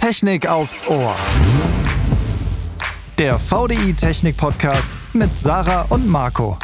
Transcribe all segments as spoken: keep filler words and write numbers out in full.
Technik aufs Ohr. Der V D I Technik Podcast mit Sarah und Marco.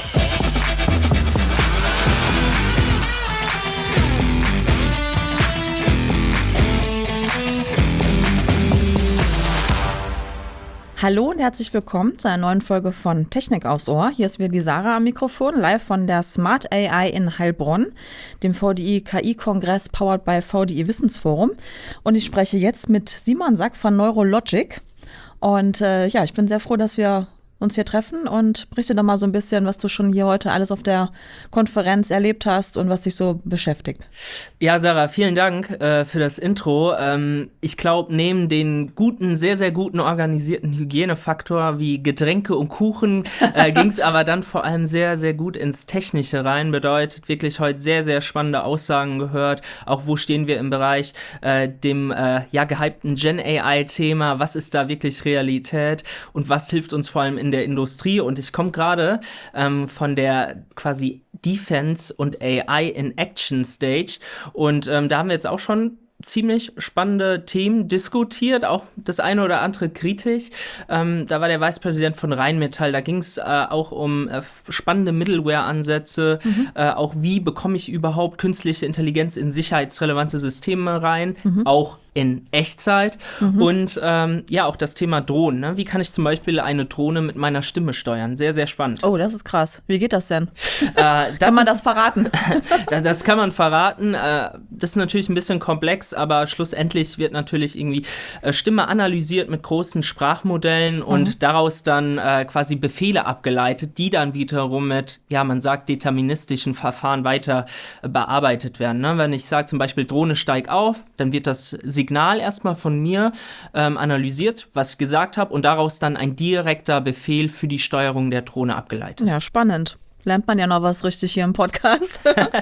Hallo und herzlich willkommen zu einer neuen Folge von Technik aufs Ohr. Hier ist wieder die Sarah am Mikrofon, live von der Smart A I in Heilbronn, dem V D I K I-Kongress powered by V D I Wissensforum. Und ich spreche jetzt mit Simon Sack von Neurologic. Und äh, ja, ich bin sehr froh, dass wir uns hier treffen, und berichte doch mal so ein bisschen, was du schon hier heute alles auf der Konferenz erlebt hast und was dich so beschäftigt. Ja, Sarah, vielen Dank äh, für das Intro. Ähm, ich glaube, neben den guten, sehr, sehr guten organisierten Hygienefaktor wie Getränke und Kuchen äh, ging es aber dann vor allem sehr, sehr gut ins Technische rein. Bedeutet wirklich heute sehr, sehr spannende Aussagen gehört. Auch wo stehen wir im Bereich äh, dem äh, ja gehypten Gen A I-Thema? Was ist da wirklich Realität und was hilft uns vor allem in in der Industrie? Und ich komme gerade ähm, von der quasi Defense und A I in Action Stage, und ähm, da haben wir jetzt auch schon ziemlich spannende Themen diskutiert, auch das eine oder andere kritisch. Ähm, da war der Vicepräsident von Rheinmetall, da ging es äh, auch um äh, spannende Middleware-Ansätze, mhm. äh, auch wie bekomme ich überhaupt künstliche Intelligenz in sicherheitsrelevante Systeme rein, mhm. auch in Echtzeit. Mhm. Und ähm, ja, auch das Thema Drohnen. Ne? Wie kann ich zum Beispiel eine Drohne mit meiner Stimme steuern? Sehr, sehr spannend. Oh, das ist krass. Wie geht das denn? Äh, das kann man ist, das verraten? das kann man verraten. Äh, das ist natürlich ein bisschen komplex, aber schlussendlich wird natürlich irgendwie äh, Stimme analysiert mit großen Sprachmodellen, mhm. und daraus dann äh, quasi Befehle abgeleitet, die dann wiederum mit, ja, man sagt, deterministischen Verfahren weiter äh, bearbeitet werden. Ne? Wenn ich sage zum Beispiel Drohne steig auf, dann wird das Signal Signal erstmal von mir ähm, analysiert, was ich gesagt habe, und daraus dann ein direkter Befehl für die Steuerung der Drohne abgeleitet. Ja, spannend. Lernt man ja noch was richtig hier im Podcast.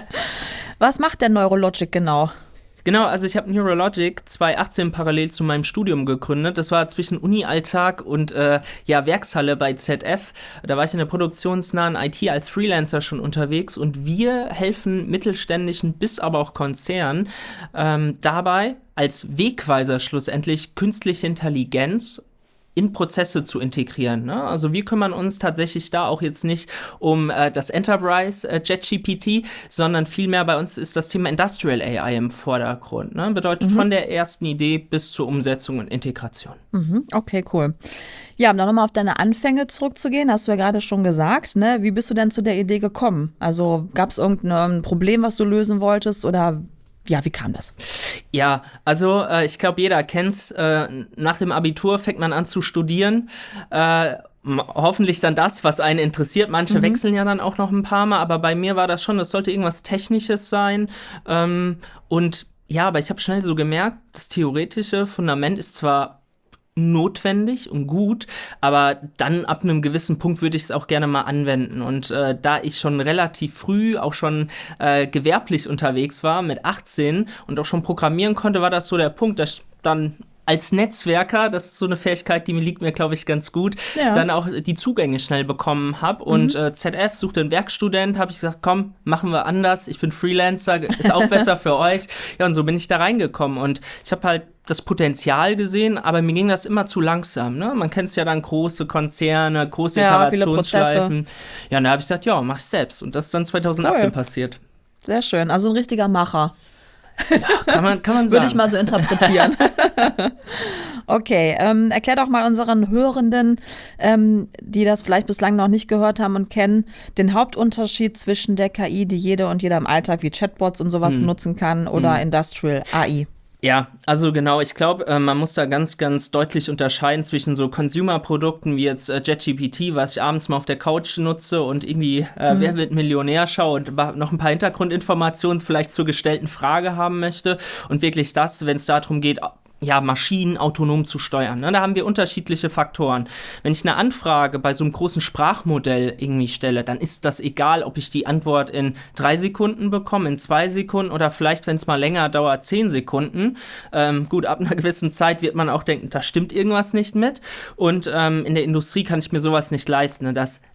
Was macht der Neurologic genau? Genau, also ich habe Neurologic zwanzig achtzehn parallel zu meinem Studium gegründet. Das war zwischen Uni-Alltag und äh, ja, Werkshalle bei Z F. Da war ich in der produktionsnahen I T als Freelancer schon unterwegs, und wir helfen mittelständischen bis aber auch Konzernen ähm, dabei, als Wegweiser schlussendlich künstliche Intelligenz in Prozesse zu integrieren. Ne? Also wir kümmern uns tatsächlich da auch jetzt nicht um äh, das Enterprise äh, JetGPT, sondern vielmehr bei uns ist das Thema Industrial A I im Vordergrund. Ne? Bedeutet mhm. von der ersten Idee bis zur Umsetzung und Integration. Mhm. Okay, cool. Ja, um dann nochmal auf deine Anfänge zurückzugehen, hast du ja gerade schon gesagt, ne? Wie bist du denn zu der Idee gekommen? Also gab es irgendein Problem, was du lösen wolltest, oder ja, wie kam das? Ja, also äh, ich glaube, jeder kennt's. Äh, nach dem Abitur fängt man an zu studieren. Äh, hoffentlich dann das, was einen interessiert. Manche mhm. wechseln ja dann auch noch ein paar Mal, aber bei mir war das schon, das sollte irgendwas Technisches sein. Ähm, und ja, aber ich habe schnell so gemerkt, das theoretische Fundament ist zwar notwendig und gut, aber dann ab einem gewissen Punkt würde ich es auch gerne mal anwenden. Und äh, da ich schon relativ früh auch schon äh, gewerblich unterwegs war, mit achtzehn, und auch schon programmieren konnte, war das so der Punkt, dass ich dann als Netzwerker, das ist so eine Fähigkeit, die mir liegt mir, glaube ich, ganz gut, ja. dann auch die Zugänge schnell bekommen habe. Mhm. Und äh, Z F suchte einen Werkstudent, habe ich gesagt, komm, machen wir anders, ich bin Freelancer, ist auch besser für euch. Ja, und so bin ich da reingekommen, und ich habe halt das Potenzial gesehen, aber mir ging das immer zu langsam. Ne? Man kennt es ja dann, große Konzerne, große ja, Iterationsschleifen. Ja, und da habe ich gesagt, ja, mach ich selbst. Und das ist dann zwanzig achtzehn cool. passiert. Sehr schön, also ein richtiger Macher. Ja, kann man, kann man sagen. Würde ich mal so interpretieren. Okay, ähm, erklär doch mal unseren Hörenden, ähm, die das vielleicht bislang noch nicht gehört haben und kennen, den Hauptunterschied zwischen der K I, die jede und jeder im Alltag wie Chatbots und sowas hm. benutzen kann, oder hm. Industrial A I. Ja, also genau, ich glaube, äh, man muss da ganz, ganz deutlich unterscheiden zwischen so Consumer-Produkten wie jetzt äh, JetGPT, was ich abends mal auf der Couch nutze und irgendwie äh, mhm. Wer wird Millionär schaue und noch ein paar Hintergrundinformationen vielleicht zur gestellten Frage haben möchte, und wirklich das, wenn es darum geht, ja, Maschinen autonom zu steuern. Ne? Da haben wir unterschiedliche Faktoren. Wenn ich eine Anfrage bei so einem großen Sprachmodell irgendwie stelle, dann ist das egal, ob ich die Antwort in drei Sekunden bekomme, in zwei Sekunden oder vielleicht, wenn es mal länger dauert, zehn Sekunden. Ähm, gut, ab einer gewissen Zeit wird man auch denken, da stimmt irgendwas nicht mit. Und ähm, in der Industrie kann ich mir sowas nicht leisten. Ne? Das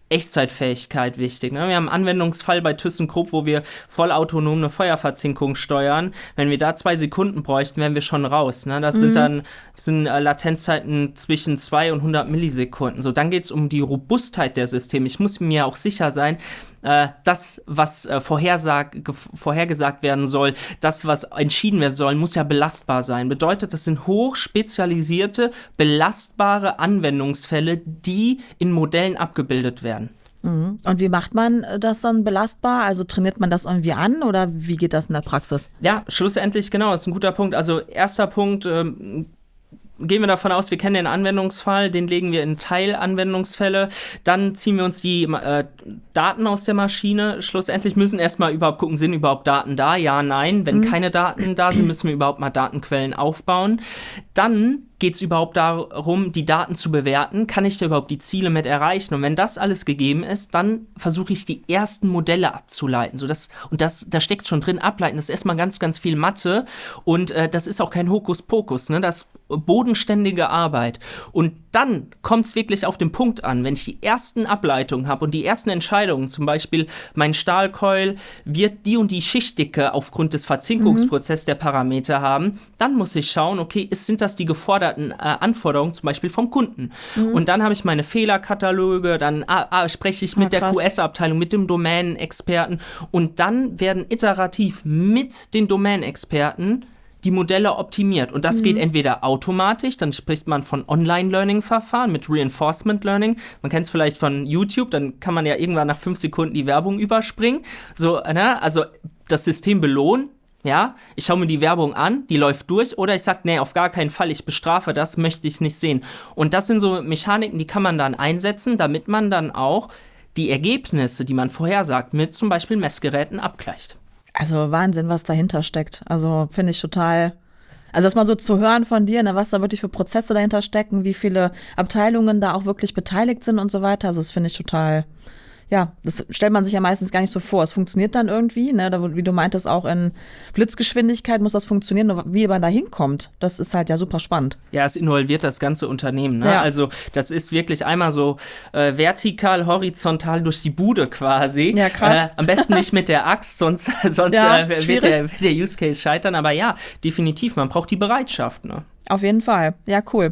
Echtzeitfähigkeit wichtig. Ne? Wir haben einen Anwendungsfall bei ThyssenKrupp, wo wir vollautonom eine Feuerverzinkung steuern. Wenn wir da zwei Sekunden bräuchten, wären wir schon raus. Ne? Das mhm. sind dann das sind, äh, Latenzzeiten zwischen zwei und hundert Millisekunden. So, dann geht es um die Robustheit der Systeme. Ich muss mir auch sicher sein, äh, das, was äh, vorhersag, ge- vorhergesagt werden soll, das, was entschieden werden soll, muss ja belastbar sein. Bedeutet, das sind hochspezialisierte, belastbare Anwendungsfälle, die in Modellen abgebildet werden. Und wie macht man das dann belastbar? Also trainiert man das irgendwie an oder wie geht das in der Praxis? Ja, schlussendlich, genau, das ist ein guter Punkt. Also erster Punkt, ähm, gehen wir davon aus, wir kennen den Anwendungsfall, den legen wir in Teilanwendungsfälle, dann ziehen wir uns die äh, Daten aus der Maschine. Schlussendlich müssen erstmal überhaupt gucken, sind überhaupt Daten da? Ja, nein. Wenn mhm. keine Daten da sind, müssen wir überhaupt mal Datenquellen aufbauen. Dann geht es überhaupt darum, die Daten zu bewerten. Kann ich da überhaupt die Ziele mit erreichen? Und wenn das alles gegeben ist, dann versuche ich, die ersten Modelle abzuleiten. So das, und das, da steckt schon drin, ableiten. Das ist erstmal ganz, ganz viel Mathe. Und äh, das ist auch kein Hokuspokus, ne? Das ist bodenständige Arbeit. Und dann kommt es wirklich auf den Punkt an, wenn ich die ersten Ableitungen habe und die ersten Entscheidungen, zum Beispiel mein Stahlkeul wird die und die Schichtdicke aufgrund des Verzinkungsprozesses mhm. der Parameter haben, dann muss ich schauen, okay, ist, sind das die geforderten äh, Anforderungen zum Beispiel vom Kunden? Mhm. Und dann habe ich meine Fehlerkataloge, dann ah, ah, spreche ich mit ah, der Q S-Abteilung, mit dem Domänenexperten und dann werden iterativ mit den Domänenexperten die Modelle optimiert. Und das mhm. geht entweder automatisch, dann spricht man von Online-Learning-Verfahren mit Reinforcement Learning. Man kennt es vielleicht von YouTube, dann kann man ja irgendwann nach fünf Sekunden die Werbung überspringen. So, ne? Also das System belohnt. Ja, ich schaue mir die Werbung an, die läuft durch, oder ich sage, nee, auf gar keinen Fall, ich bestrafe das, möchte ich nicht sehen. Und das sind so Mechaniken, die kann man dann einsetzen, damit man dann auch die Ergebnisse, die man vorhersagt, mit zum Beispiel Messgeräten abgleicht. Also Wahnsinn, was dahinter steckt. Also finde ich total, also das mal so zu hören von dir, ne, was da wirklich für Prozesse dahinter stecken, wie viele Abteilungen da auch wirklich beteiligt sind und so weiter. Also das finde ich total, ja, das stellt man sich ja meistens gar nicht so vor. Es funktioniert dann irgendwie, ne, da, wie du meintest, auch in Blitzgeschwindigkeit muss das funktionieren, nur wie man da hinkommt, das ist halt ja super spannend. Ja, es involviert das ganze Unternehmen, ne? Ja. Also das ist wirklich einmal so äh, vertikal, horizontal durch die Bude quasi. Ja, krass. Äh, am besten nicht mit der Axt, sonst, sonst ja, äh, wird, der, wird der Use Case scheitern. Aber ja, definitiv, man braucht die Bereitschaft, ne? Auf jeden Fall, ja, cool.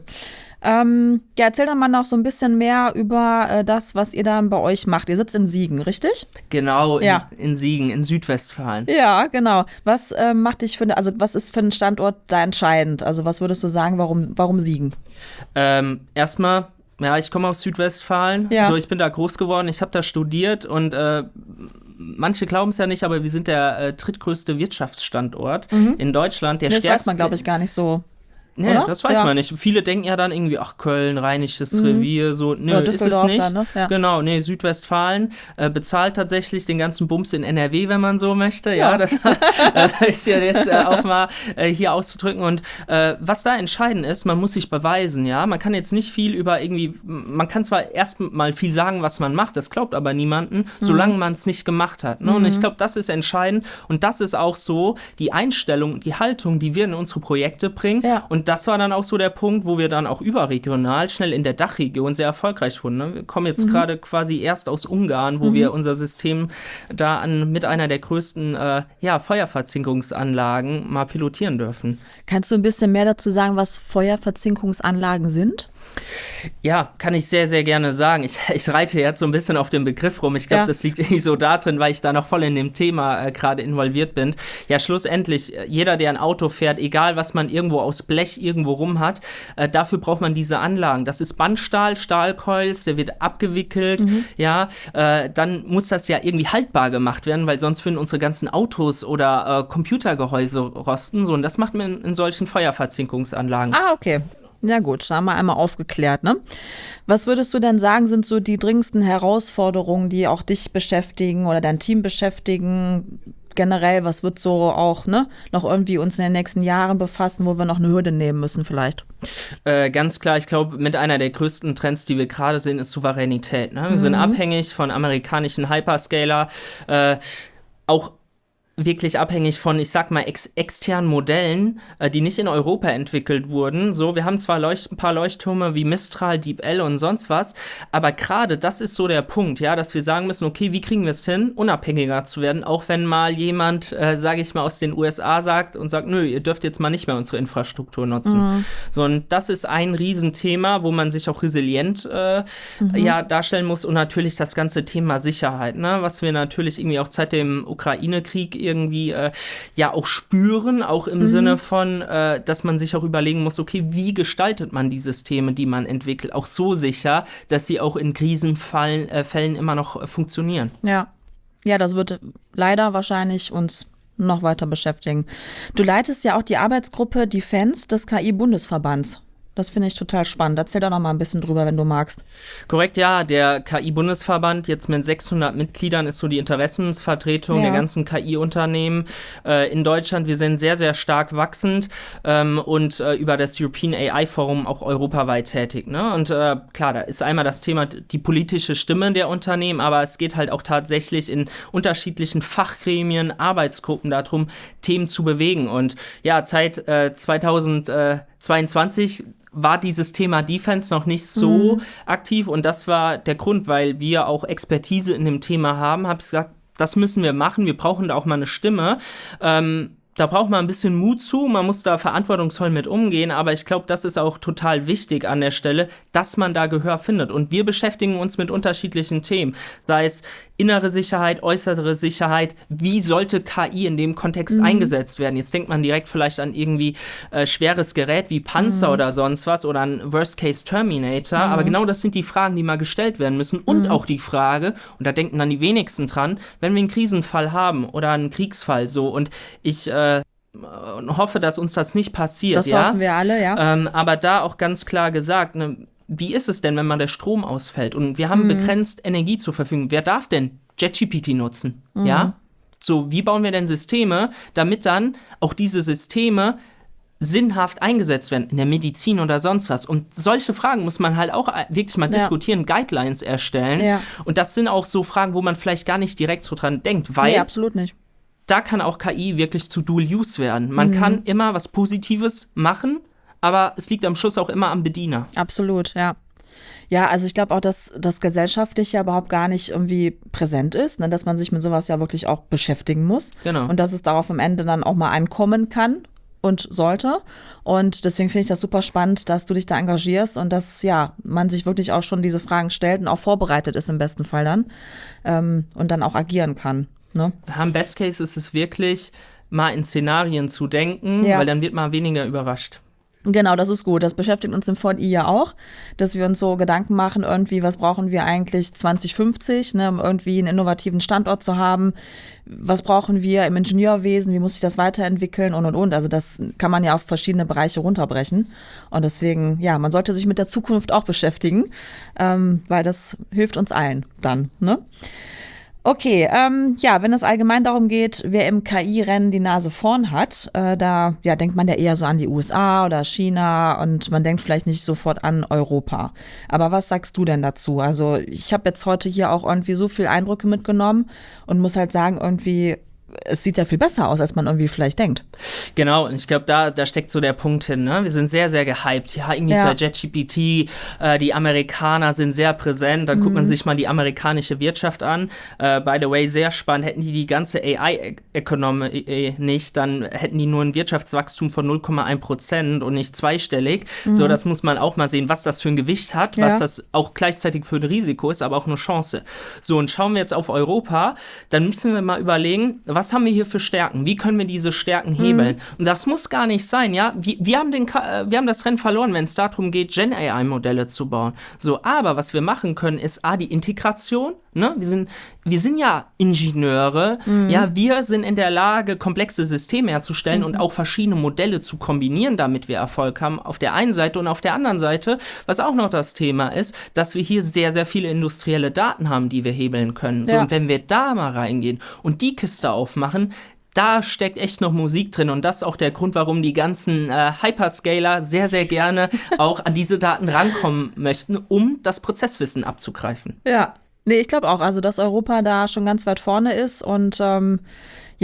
Ähm, ja, erzähl doch mal noch so ein bisschen mehr über äh, das, was ihr dann bei euch macht. Ihr sitzt in Siegen, richtig? Genau, in, ja. in Siegen, in Südwestfalen. Ja, genau. Was äh, macht dich für, also was ist für einen Standort da entscheidend? Also was würdest du sagen, warum, warum Siegen? Ähm, erstmal, ja, ich komme aus Südwestfalen. Ja. So, ich bin da groß geworden, ich habe da studiert und äh, manche glauben es ja nicht, aber wir sind der äh, drittgrößte Wirtschaftsstandort mhm. in Deutschland. Der das stärkste, weiß man, glaube ich, gar nicht so. Nee, oder? Das weiß ja. man nicht. Viele denken ja dann irgendwie, ach, Köln, Rheinisches mhm. Revier, so, nö, ja, ist es nicht. Dann, ne? Ja. Genau, nee, Südwestfalen äh, bezahlt tatsächlich den ganzen Bums in N R W, wenn man so möchte. Ja, ja das äh, ist ja jetzt äh, auch mal äh, hier auszudrücken. Und äh, was da entscheidend ist, man muss sich beweisen, ja. Man kann jetzt nicht viel über irgendwie, man kann zwar erst mal viel sagen, was man macht, das glaubt aber niemanden, mhm. solange man es nicht gemacht hat. Ne? Mhm. Und ich glaube, das ist entscheidend. Und das ist auch so die Einstellung, die Haltung, die wir in unsere Projekte bringen. Ja. Und das war dann auch so der Punkt, wo wir dann auch überregional schnell in der Dachregion sehr erfolgreich wurden. Ne? Wir kommen jetzt mhm. gerade quasi erst aus Ungarn, wo mhm. wir unser System da an, mit einer der größten äh, ja, Feuerverzinkungsanlagen mal pilotieren dürfen. Kannst du ein bisschen mehr dazu sagen, was Feuerverzinkungsanlagen sind? Ja, kann ich sehr, sehr gerne sagen. Ich, ich reite jetzt so ein bisschen auf den Begriff rum. Ich glaube, ja. das liegt irgendwie so da drin, weil ich da noch voll in dem Thema äh, gerade involviert bin. Ja, schlussendlich, jeder, der ein Auto fährt, egal was man irgendwo aus Blech irgendwo rum hat, äh, dafür braucht man diese Anlagen. Das ist Bandstahl, Stahlcoils, der wird abgewickelt, mhm. ja, äh, dann muss das ja irgendwie haltbar gemacht werden, weil sonst würden unsere ganzen Autos oder äh, Computergehäuse rosten, so, und das macht man in, in solchen Feuerverzinkungsanlagen. Ah, okay. Ja gut, da haben wir einmal aufgeklärt, ne? Was würdest du denn sagen, sind so die dringendsten Herausforderungen, die auch dich beschäftigen oder dein Team beschäftigen? Generell, was wird so auch ne, noch irgendwie uns in den nächsten Jahren befassen, wo wir noch eine Hürde nehmen müssen vielleicht? Äh, ganz klar, ich glaube, mit einer der größten Trends, die wir gerade sehen, ist Souveränität. Ne? Wir mhm. sind abhängig von amerikanischen Hyperscaler, äh, auch wirklich abhängig von, ich sag mal, ex- externen Modellen, äh, die nicht in Europa entwickelt wurden. So, wir haben zwar Leucht- ein paar Leuchttürme wie Mistral, DeepL und sonst was, aber gerade das ist so der Punkt, ja, dass wir sagen müssen, okay, wie kriegen wir es hin, unabhängiger zu werden, auch wenn mal jemand, äh, sage ich mal, aus den U S A sagt und sagt, nö, ihr dürft jetzt mal nicht mehr unsere Infrastruktur nutzen. Mhm. So, und das ist ein Riesenthema, wo man sich auch resilient äh, mhm. ja, darstellen muss und natürlich das ganze Thema Sicherheit, ne, was wir natürlich irgendwie auch seit dem Ukraine-Krieg irgendwie äh, ja auch spüren, auch im mhm. Sinne von, äh, dass man sich auch überlegen muss, okay, wie gestaltet man die Systeme, die man entwickelt, auch so sicher, dass sie auch in Krisenfällen äh, Fällen immer noch äh, funktionieren. Ja. Ja, das wird leider wahrscheinlich uns noch weiter beschäftigen. Du leitest ja auch die Arbeitsgruppe Defense des K I-Bundesverbands. Das finde ich total spannend. Erzähl doch noch mal ein bisschen drüber, wenn du magst. Korrekt, ja. Der K I-Bundesverband, jetzt mit sechshundert Mitgliedern, ist so die Interessensvertretung ja. der ganzen K I-Unternehmen äh, in Deutschland. Wir sind sehr, sehr stark wachsend ähm, und äh, über das European A I-Forum auch europaweit tätig. Ne? Und äh, klar, da ist einmal das Thema die politische Stimme der Unternehmen, aber es geht halt auch tatsächlich in unterschiedlichen Fachgremien, Arbeitsgruppen darum, Themen zu bewegen. Und ja, seit äh, zweitausendzweiundzwanzig war dieses Thema Defense noch nicht so mhm. aktiv und das war der Grund, weil wir auch Expertise in dem Thema haben, habe ich gesagt, das müssen wir machen, wir brauchen da auch mal eine Stimme. Ähm, Da braucht man ein bisschen Mut zu, man muss da verantwortungsvoll mit umgehen, aber ich glaube, das ist auch total wichtig an der Stelle, dass man da Gehör findet. Und wir beschäftigen uns mit unterschiedlichen Themen, sei es innere Sicherheit, äußere Sicherheit, wie sollte K I in dem Kontext mhm. eingesetzt werden? Jetzt denkt man direkt vielleicht an irgendwie äh, schweres Gerät wie Panzer mhm. oder sonst was oder ein Worst-Case-Terminator, mhm. aber genau das sind die Fragen, die mal gestellt werden müssen und mhm. auch die Frage, und da denken dann die wenigsten dran, wenn wir einen Krisenfall haben oder einen Kriegsfall so und ich äh, hoffe, dass uns das nicht passiert. Das ja? hoffen wir alle, ja. Ähm, aber da auch ganz klar gesagt, ne, wie ist es denn, wenn mal der Strom ausfällt und wir haben mhm. begrenzt Energie zur Verfügung? Wer darf denn JetGPT nutzen? Mhm. Ja? So, wie bauen wir denn Systeme, damit dann auch diese Systeme sinnhaft eingesetzt werden, in der Medizin oder sonst was. Und solche Fragen muss man halt auch wirklich mal ja. diskutieren, Guidelines erstellen. Ja. Und das sind auch so Fragen, wo man vielleicht gar nicht direkt so dran denkt, weil nee, absolut nicht. Da kann auch K I wirklich zu Dual-Use werden. Man mhm. kann immer was Positives machen, aber es liegt am Schluss auch immer am Bediener. Absolut, ja. Ja, also ich glaube auch, dass das gesellschaftlich ja überhaupt gar nicht irgendwie präsent ist, ne? Dass man sich mit sowas ja wirklich auch beschäftigen muss. Genau. Und dass es darauf am Ende dann auch mal ankommen kann und sollte. Und deswegen finde ich das super spannend, dass du dich da engagierst und dass ja man sich wirklich auch schon diese Fragen stellt und auch vorbereitet ist im besten Fall dann ähm, und dann auch agieren kann. Ne? Im Best Case ist es wirklich, mal in Szenarien zu denken, ja. weil dann wird man weniger überrascht. Genau, das ist gut. Das beschäftigt uns im V D I ja auch, dass wir uns so Gedanken machen, irgendwie, was brauchen wir eigentlich zwanzig fünfzig, ne, um irgendwie einen innovativen Standort zu haben. Was brauchen wir im Ingenieurwesen? Wie muss sich das weiterentwickeln? Und, und, und. Also das kann man ja auf verschiedene Bereiche runterbrechen. Und deswegen, ja, man sollte sich mit der Zukunft auch beschäftigen, ähm, weil das hilft uns allen dann, ne? Okay, ähm, ja, wenn es allgemein darum geht, wer im K I-Rennen die Nase vorn hat, äh, da ja, denkt man ja eher so an die U S A oder China und man denkt vielleicht nicht sofort an Europa. Aber was sagst du denn dazu? Also ich habe jetzt heute hier auch irgendwie so viele Eindrücke mitgenommen und muss halt sagen, irgendwie es sieht ja viel besser aus, als man irgendwie vielleicht denkt. Genau, und ich glaube, da, da steckt so der Punkt hin, ne? Wir sind sehr, sehr gehypt. Ja, irgendwie ja. seit JetGPT, äh, die Amerikaner sind sehr präsent. Dann mhm. guckt man sich mal die amerikanische Wirtschaft an. Äh, by the way, sehr spannend. Hätten die die ganze A I-Economy nicht, dann hätten die nur ein Wirtschaftswachstum von null Komma eins Prozent und nicht zweistellig. Mhm. So, das muss man auch mal sehen, was das für ein Gewicht hat, ja. was das auch gleichzeitig für ein Risiko ist, aber auch eine Chance. So, und schauen wir jetzt auf Europa, dann müssen wir mal überlegen, was haben wir hier für Stärken? Wie können wir diese Stärken hebeln? Mhm. Und das muss gar nicht sein, ja. Wir, wir, haben den, wir haben das Rennen verloren, wenn es darum geht, Gen-A I-Modelle zu bauen. So, aber was wir machen können, ist A, die Integration. Ne? Wir sind, wir sind ja Ingenieure. Mhm. Ja, wir sind in der Lage, komplexe Systeme herzustellen mhm. und auch verschiedene Modelle zu kombinieren, damit wir Erfolg haben. Auf der einen Seite und auf der anderen Seite, was auch noch das Thema ist, dass wir hier sehr, sehr viele industrielle Daten haben, die wir hebeln können. So, ja. Und wenn wir da mal reingehen und die Kiste aufmachen, da steckt echt noch Musik drin und das ist auch der Grund, warum die ganzen äh, Hyperscaler sehr, sehr gerne auch an diese Daten rankommen möchten, um das Prozesswissen abzugreifen. Ja, nee, ich glaube auch, also dass Europa da schon ganz weit vorne ist und ähm, ja,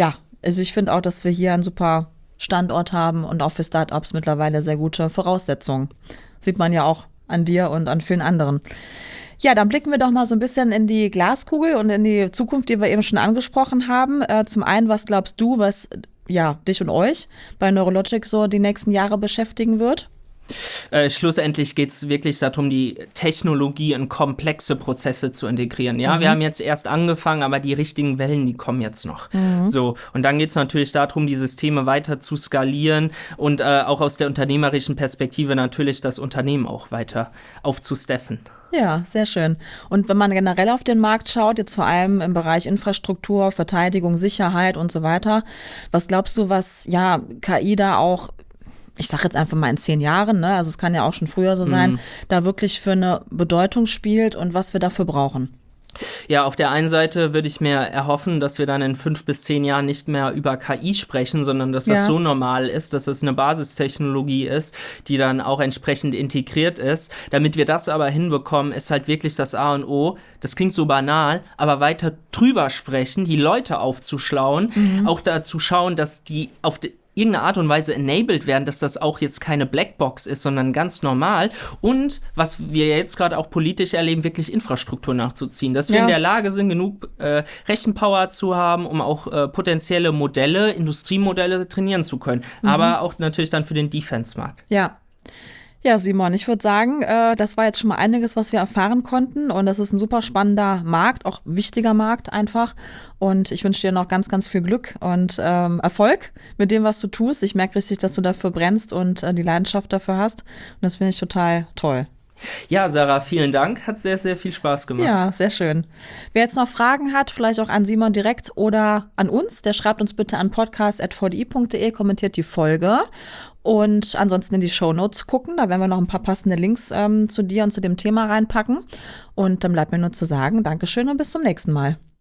also ich finde auch, dass wir hier einen super Standort haben und auch für Startups mittlerweile sehr gute Voraussetzungen. Sieht man ja auch an dir und an vielen anderen. Ja, dann blicken wir doch mal so ein bisschen in die Glaskugel und in die Zukunft, die wir eben schon angesprochen haben. Äh, zum einen, was glaubst du, was ja dich und euch bei Neurologic so die nächsten Jahre beschäftigen wird? Äh, schlussendlich geht es wirklich darum, die Technologie in komplexe Prozesse zu integrieren. Ja, mhm. wir haben jetzt erst angefangen, aber die richtigen Wellen, die kommen jetzt noch. Mhm. So, und dann geht es natürlich darum, die Systeme weiter zu skalieren und äh, auch aus der unternehmerischen Perspektive natürlich das Unternehmen auch weiter aufzusteffen. Ja, sehr schön. Und wenn man generell auf den Markt schaut, jetzt vor allem im Bereich Infrastruktur, Verteidigung, Sicherheit und so weiter, was glaubst du, was ja K I da auch, ich sage jetzt einfach mal in zehn Jahren, ne, also es kann ja auch schon früher so sein, mhm. da wirklich für eine Bedeutung spielt und was wir dafür brauchen? Ja, auf der einen Seite würde ich mir erhoffen, dass wir dann in fünf bis zehn Jahren nicht mehr über K I sprechen, sondern dass das ja. so normal ist, dass es eine Basistechnologie ist, die dann auch entsprechend integriert ist. Damit wir das aber hinbekommen, ist halt wirklich das A und O. Das klingt so banal, aber weiter drüber sprechen, die Leute aufzuschlauen, mhm. auch dazu schauen, dass die auf die irgendeine Art und Weise enabled werden, dass das auch jetzt keine Blackbox ist, sondern ganz normal. Und was wir jetzt gerade auch politisch erleben, wirklich Infrastruktur nachzuziehen. Dass wir ja. in der Lage sind, genug äh, Rechenpower zu haben, um auch äh, potenzielle Modelle, Industriemodelle trainieren zu können. Mhm. Aber auch natürlich dann für den Defense-Markt. Ja. Ja, Simon, ich würde sagen, äh, das war jetzt schon mal einiges, was wir erfahren konnten und das ist ein super spannender Markt, auch wichtiger Markt einfach und ich wünsche dir noch ganz, ganz viel Glück und ähm, Erfolg mit dem, was du tust. Ich merke richtig, dass du dafür brennst und äh, die Leidenschaft dafür hast und das finde ich total toll. Ja, Sarah, vielen Dank. Hat sehr, sehr viel Spaß gemacht. Ja, sehr schön. Wer jetzt noch Fragen hat, vielleicht auch an Simon direkt oder an uns, der schreibt uns bitte an podcast at v d i punkt d e, kommentiert die Folge und ansonsten in die Shownotes gucken. Da werden wir noch ein paar passende Links ähm, zu dir und zu dem Thema reinpacken. Und dann bleibt mir nur zu sagen, Dankeschön und bis zum nächsten Mal.